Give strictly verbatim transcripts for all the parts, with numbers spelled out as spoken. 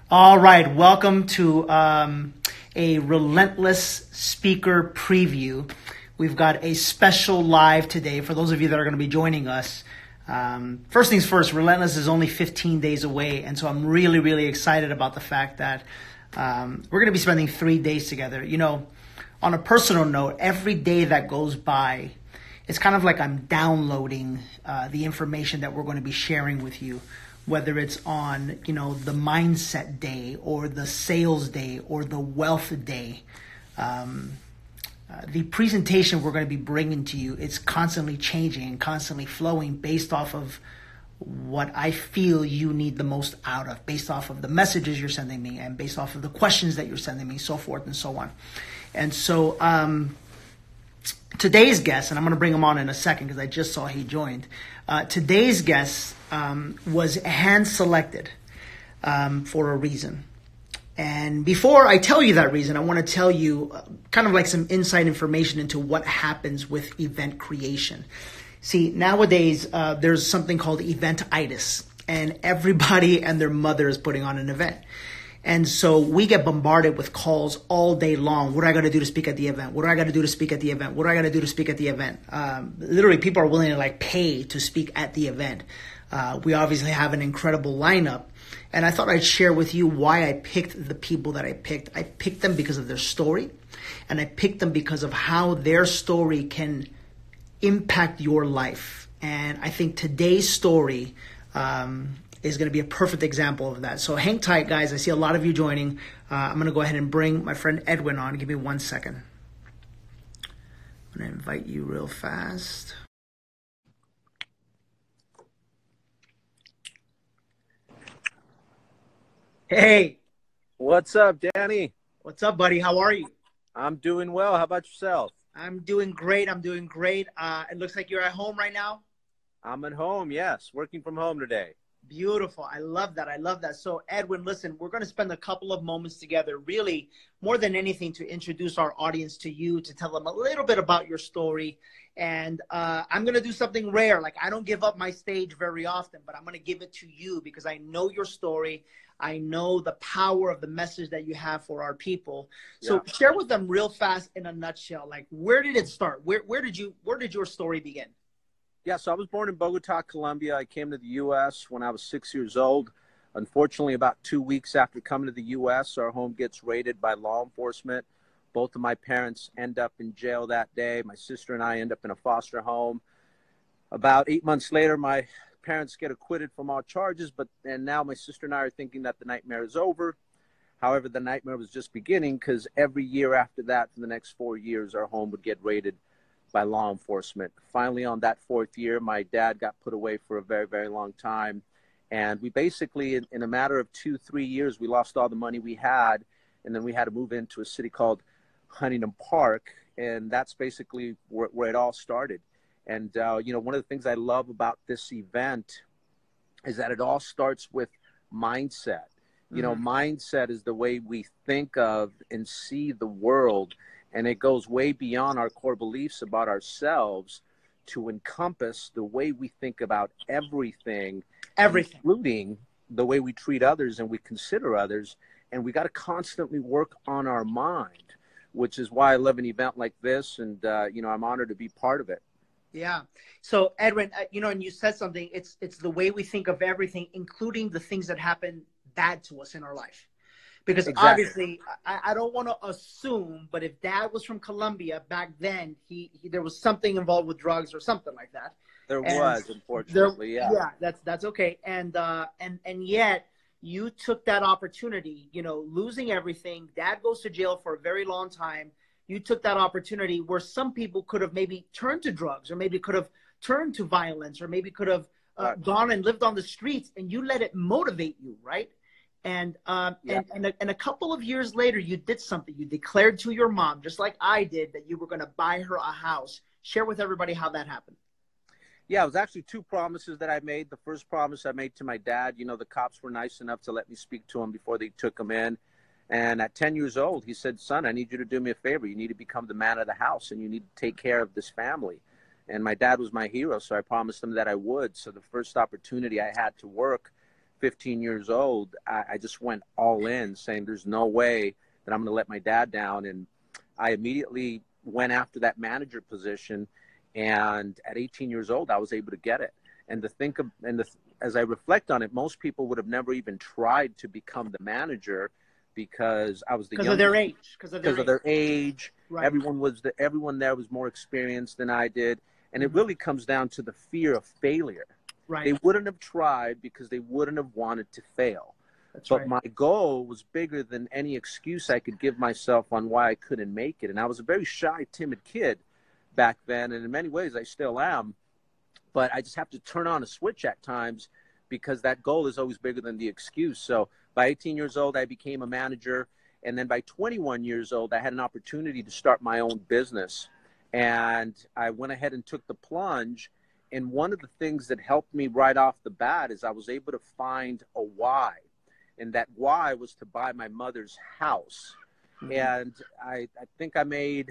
All right, welcome to um, a Relentless Speaker preview. We've got a special live today for those of you that are going to be joining us. Um, first things first, Relentless is only fifteen days away, and so I'm really, really excited about the fact that um, we're going to be spending three days together. You know, on a personal note, every day that goes by, it's kind of like I'm downloading uh, the information that we're going to be sharing with you. Whether it's on, you know, the mindset day or the sales day or the wealth day, um, uh, the presentation we're going to be bringing to you, it's constantly changing and constantly flowing based off of what I feel you need the most out of, based off of the messages you're sending me and based off of the questions that you're sending me, so forth and so on. And so um, today's guest, and I'm going to bring him on in a second because I just saw he joined. Uh, today's guest um, was hand selected um, for a reason. And before I tell you that reason, I want to tell you uh, kind of like some inside information into what happens with event creation. See, nowadays uh, there's something called eventitis, and everybody and their mother is putting on an event. And so we get bombarded with calls all day long. What do I got to do to speak at the event? What do I got to do to speak at the event? What do I got to do to speak at the event? Um, literally, people are willing to like pay to speak at the event. Uh, we obviously have an incredible lineup. And I thought I'd share with you why I picked the people that I picked. I picked them because of their story. And I picked them because of how their story can impact your life. And I think today's story um, is going to be a perfect example of that. So hang tight, guys. I see a lot of you joining. Uh, I'm going to go ahead and bring my friend Edwin on. Give me one second. I'm going to invite you real fast. Hey. What's up, Danny? What's up, buddy? How are you? I'm doing well. How about yourself? I'm doing great. I'm doing great. Uh, it looks like you're at home right now. I'm at home, yes. Working from home today. Beautiful. I love that. I love that. So, Edwin, listen, we're going to spend a couple of moments together, really, more than anything, to introduce our audience to you, to tell them a little bit about your story. And uh, I'm going to do something rare. Like, I don't give up my stage very often, but I'm going to give it to you because I know your story. I know the power of the message that you have for our people. So yeah. Share with them real fast in a nutshell, like, where did it start? Where, where did you, where did your story begin? Yeah, so I was born in Bogota, Colombia. I came to the U S when I was six years old. Unfortunately, about two weeks after coming to the U S, our home gets raided by law enforcement. Both of my parents end up in jail that day. My sister and I end up in a foster home. About eight months later, my parents get acquitted from all charges, but and now my sister and I are thinking that the nightmare is over. However, the nightmare was just beginning because every year after that, for the next four years, our home would get raided by law enforcement. Finally, on that fourth year, my dad got put away for a very, very long time. And we basically, in, in a matter of two, three years, we lost all the money we had. And then we had to move into a city called Huntington Park. And that's basically where, where it all started. And, uh, you know, one of the things I love about this event is that it all starts with mindset. You know, mm-hmm. Mindset is the way we think of and see the world. And it goes way beyond our core beliefs about ourselves to encompass the way we think about everything, everything, including the way we treat others and we consider others. And we got to constantly work on our mind, which is why I love an event like this. And, uh, you know, I'm honored to be part of it. Yeah. So, Edwin, uh, you know, and you said something, it's, it's the way we think of everything, including the things that happen bad to us in our life. Because exactly. Obviously, I, I don't want to assume, but if Dad was from Colombia back then, he, he there was something involved with drugs or something like that. There and was, unfortunately, there, yeah. Yeah, that's that's okay. And uh, and and yet you took that opportunity. You know, losing everything. Dad goes to jail for a very long time. You took that opportunity where some people could have maybe turned to drugs, or maybe could have turned to violence, or maybe could have uh, right. gone and lived on the streets, and you let it motivate you, right? And, um, yeah. and, and, a, and a couple of years later, you did something. You declared to your mom, just like I did, that you were going to buy her a house. Share with everybody how that happened. Yeah, it was actually two promises that I made. The first promise I made to my dad, you know, the cops were nice enough to let me speak to him before they took him in. And at ten years old, he said, son, I need you to do me a favor. You need to become the man of the house, and you need to take care of this family. And my dad was my hero, so I promised him that I would. So the first opportunity I had to work fifteen years old, I, I just went all in, saying there's no way that I'm going to let my dad down. And I immediately went after that manager position. And at eighteen years old, I was able to get it. And to think of, and the, as I reflect on it, most people would have never even tried to become the manager because I was the because of their age. Because of their because age. of their age. Right. Everyone was the, everyone there was more experienced than I did. And Mm-hmm. it really comes down to the fear of failure. Right. They wouldn't have tried because they wouldn't have wanted to fail. That's but right. my goal was bigger than any excuse I could give myself on why I couldn't make it. And I was a very shy, timid kid back then. And in many ways, I still am. But I just have to turn on a switch at times because that goal is always bigger than the excuse. So by eighteen years old, I became a manager. And then by twenty-one years old, I had an opportunity to start my own business. And I went ahead and took the plunge. And one of the things that helped me right off the bat is I was able to find a why. And that why was to buy my mother's house. Mm-hmm. And I, I think I made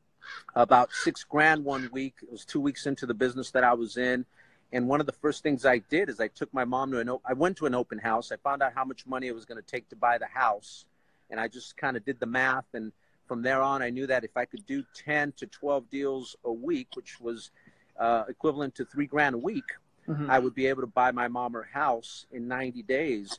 about six grand one week. It was two weeks into the business that I was in. And one of the first things I did is I took my mom to an, I went to an open house. I found out how much money it was going to take to buy the house. And I just kind of did the math. And from there on, I knew that if I could do ten to twelve deals a week, which was uh, equivalent to three grand a week, mm-hmm. I would be able to buy my mom her house in ninety days.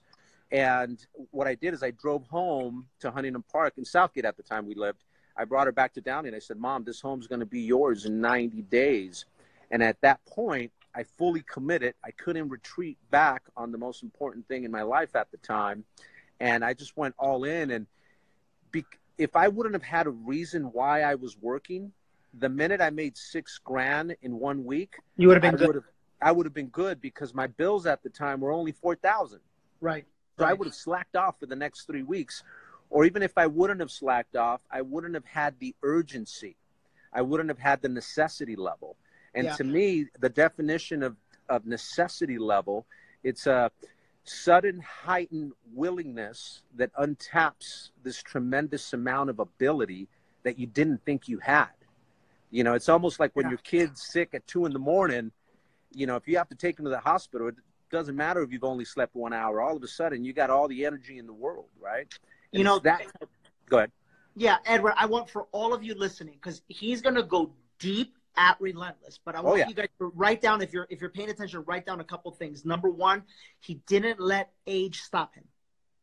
And what I did is I drove home to Huntington Park in Southgate at the time we lived. I brought her back to Downey and I said, Mom, this home's going to be yours in ninety days. And at that point, I fully committed. I couldn't retreat back on the most important thing in my life at the time. And I just went all in. And be, if I wouldn't have had a reason why I was working, the minute I made six grand in one week, you would have been I good. Would have, I would have been good because my bills at the time were only four thousand. Right. So right. I would have slacked off for the next three weeks. Or even if I wouldn't have slacked off, I wouldn't have had the urgency. I wouldn't have had the necessity level. And yeah. to me, the definition of, of necessity level, it's a sudden heightened willingness that untaps this tremendous amount of ability that you didn't think you had. You know, it's almost like when yeah. your kid's sick at two in the morning, you know, if you have to take them to the hospital, it doesn't matter if you've only slept one hour. All of a sudden, you got all the energy in the world, right? And you know, that. Go ahead. Yeah, Edward, I want for all of you listening, because he's going to go deep at Relentless, but I want oh, yeah. you guys to write down, if you're if you're paying attention, write down a couple things. Number one, he didn't let age stop him.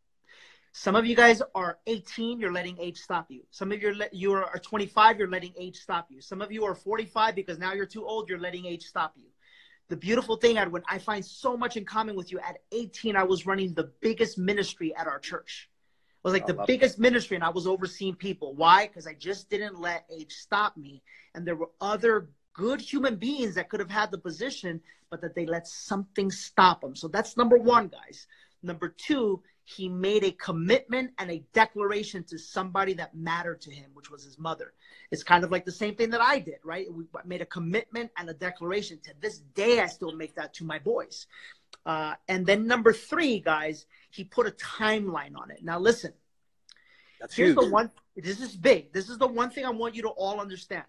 Some of you guys are eighteen, you're letting age stop you. Some of you are, you are twenty-five, you're letting age stop you. Some of you are forty-five because now you're too old, you're letting age stop you. The beautiful thing, Edwin, I find so much in common with you. At eighteen, I was running the biggest ministry at our church. It was like the biggest that. ministry, and I was overseeing people. Why? Because I just didn't let age stop me. And there were other good human beings that could have had the position, but that they let something stop them. So that's number one, guys. Number two, he made a commitment and a declaration to somebody that mattered to him, which was his mother. It's kind of like the same thing that I did, right? We made a commitment and a declaration. To this day, I still make that to my boys. Uh, and then number three, guys, he put a timeline on it. Now, listen, That's here's huge. the one. This is big. This is the one thing I want you to all understand.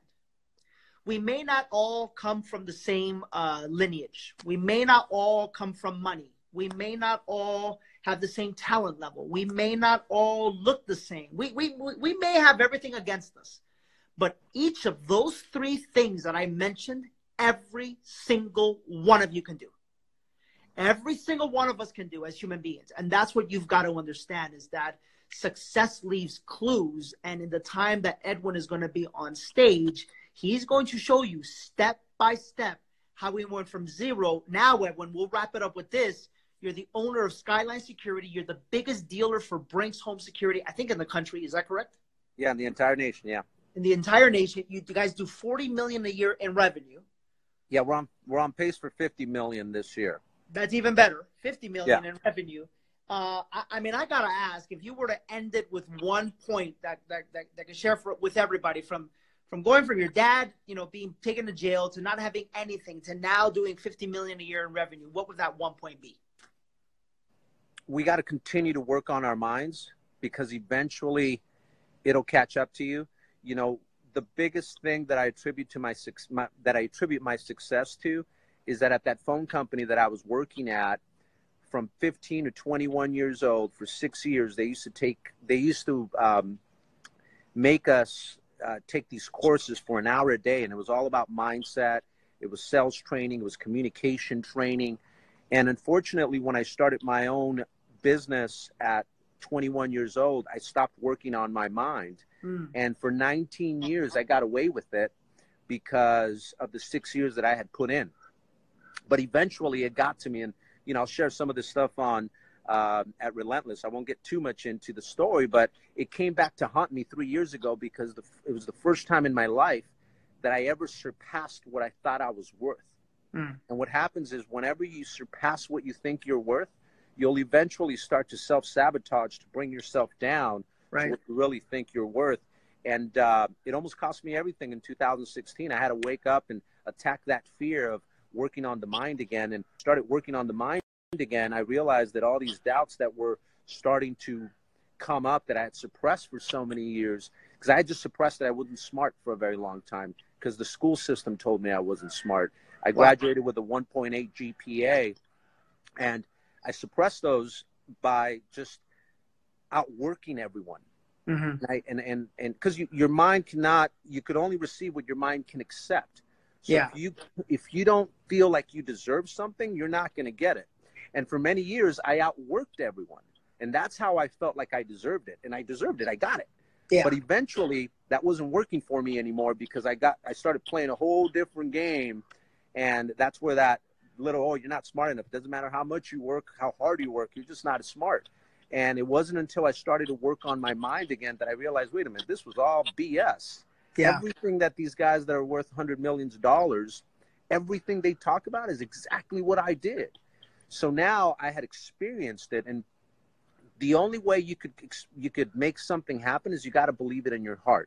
We may not all come from the same uh, lineage. We may not all come from money. We may not all have the same talent level. We may not all look the same. We, we, we may have everything against us. But each of those three things that I mentioned, every single one of you can do. Every single one of us can do as human beings. And that's what you've got to understand, is that success leaves clues. And in the time that Edwin is going to be on stage, he's going to show you step by step how we went from zero. Now, Edwin, we'll wrap it up with this. You're the owner of Skyline Security. You're the biggest dealer for Brinks Home Security, I think, in the country. Is that correct? Yeah, in the entire nation, yeah. In the entire nation. You, you guys do forty million dollars a year in revenue. Yeah, we're on, we're on pace for fifty million dollars this year. That's even better. fifty million dollars yeah. in revenue. Uh, I, I mean, I got to ask, if you were to end it with one point that that, that, that can share for, with everybody, from from going from your dad, you know, being taken to jail, to not having anything, to now doing fifty million dollars a year in revenue, what would that one point be? We got to continue to work on our minds, because eventually it'll catch up to you. You know, the biggest thing that I attribute to my, my that I attribute my success to is that at that phone company that I was working at, from fifteen to twenty-one years old for six years. They used to take, they used to um, make us uh, take these courses for an hour a day. And it was all about mindset. It was sales training. It was communication training. And unfortunately, when I started my own business at twenty-one years old, I stopped working on my mind. Mm. And for nineteen years, I got away with it because of the six years that I had put in. But eventually it got to me, and, you know, I'll share some of this stuff on uh, at Relentless. I won't get too much into the story, but it came back to haunt me three years ago because the, it was the first time in my life that I ever surpassed what I thought I was worth. Mm. And what happens is whenever you surpass what you think you're worth, you'll eventually start to self-sabotage to bring yourself down right. to what you really think you're worth. And uh, it almost cost me everything in two thousand sixteen. I had to wake up and attack that fear of working on the mind again, and started working on the mind again. I realized that all these doubts that were starting to come up that I had suppressed for so many years, because I had just suppressed that I wasn't smart for a very long time because the school system told me I wasn't smart. I graduated with a one point eight G P A, and I suppressed those by just outworking everyone. Mm-hmm. And, I, and and and because you, your mind cannot, you could only receive what your mind can accept. So yeah. if you if you don't feel like you deserve something, you're not going to get it. And for many years, I outworked everyone, and that's how I felt like I deserved it. And I deserved it. I got it. Yeah. But eventually, that wasn't working for me anymore because I got I started playing a whole different game, and that's where that little oh you're not smart enough. It doesn't matter how much you work, how hard you work, you're just not as smart. And it wasn't until I started to work on my mind again that I realized, wait a minute, this was all B S. Yeah. Everything that these guys that are worth hundred millions of dollars, everything they talk about is exactly what I did. So now I had experienced it, and the only way you could you could make something happen is you got to believe it in your heart.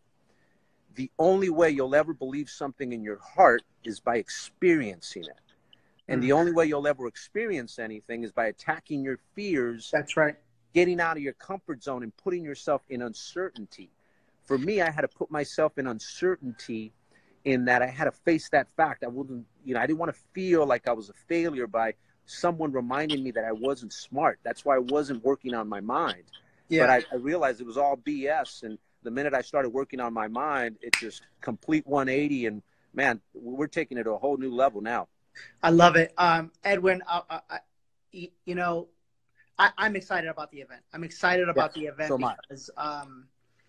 The only way you'll ever believe something in your heart is by experiencing it. And mm. the only way you'll ever experience anything is by attacking your fears. That's right. Getting out of your comfort zone and putting yourself in uncertainty. For me, I had to put myself in uncertainty in that I had to face that fact. I wouldn't, you know, I didn't want to feel like I was a failure by someone reminding me that I wasn't smart. That's why I wasn't working on my mind. Yeah. But I, I realized it was all B S. And the minute I started working on my mind, it just complete one eighty. And man, we're taking it to a whole new level now. I love it. Um, Edwin, uh, uh, you know, I, I'm excited about the event. I'm excited about yeah, the event so because um,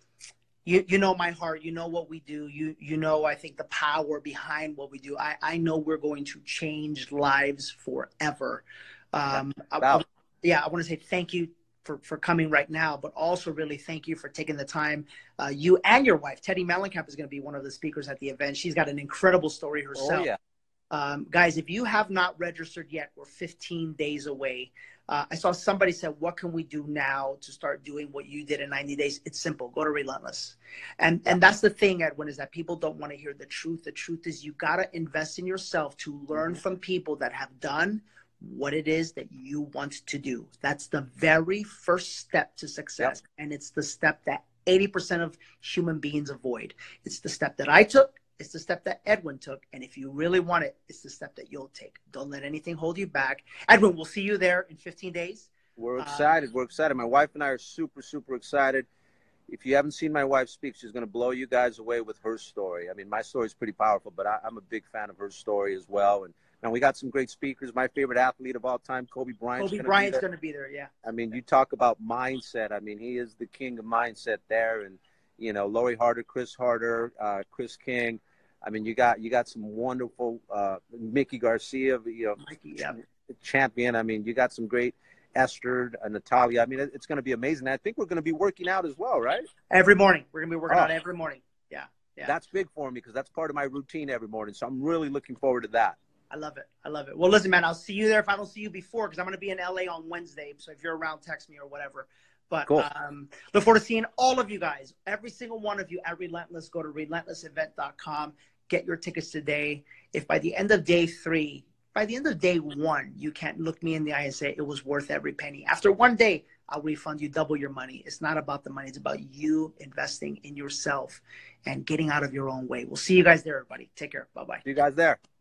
you you know my heart. You know what we do. You you know I think the power behind what we do. I, I know we're going to change lives forever. Um, I, I, yeah, I want to say thank you for, for coming right now, but also really thank you for taking the time. Uh, you and your wife, Teddy Mellencamp, is going to be one of the speakers at the event. She's got an incredible story herself. Oh, yeah. Um, guys, if you have not registered yet, we're fifteen days away. Uh, I saw somebody said, what can we do now to start doing what you did in ninety days? It's simple. Go to Relentless. And and that's the thing, Edwin, is that people don't want to hear the truth. The truth is you got to invest in yourself to learn from people that have done what it is that you want to do. That's the very first step to success. Yep. And it's the step that eighty percent of human beings avoid. It's the step that I took. It's the step that Edwin took. And if you really want it, it's the step that you'll take. Don't let anything hold you back. Edwin, we'll see you there in fifteen days. We're excited. Um, We're excited. My wife and I are super, super excited. If you haven't seen my wife speak, she's going to blow you guys away with her story. I mean, my story is pretty powerful, but I, I'm a big fan of her story as well. And, and we got some great speakers. My favorite athlete of all time, Kobe Bryant. Kobe Bryant's going to be there, yeah. I mean, you talk about mindset. I mean, he is the king of mindset there. And, you know, Lori Harder, Chris Harder, uh, Chris King. I mean, you got you got some wonderful uh, Mickey Garcia, you know, Mikey, yeah. champion. I mean, you got some great Esther, uh, Natalia. I mean, it, it's going to be amazing. I think we're going to be working out as well, right? Every morning. We're going to be working oh. out every morning. Yeah, yeah. That's big for me because that's part of my routine every morning. So I'm really looking forward to that. I love it. I love it. Well, listen, man, I'll see you there if I don't see you before because I'm going to be in L A on Wednesday. So if you're around, text me or whatever. But cool. um, look forward to seeing all of you guys, every single one of you at Relentless. Go to relentless event dot com. Get your tickets today. If by the end of day three, by the end of day one, you can't look me in the eye and say it was worth every penny. After one day, I'll refund you double your money. It's not about the money. It's about you investing in yourself and getting out of your own way. We'll see you guys there, everybody. Take care. Bye-bye. See you guys there.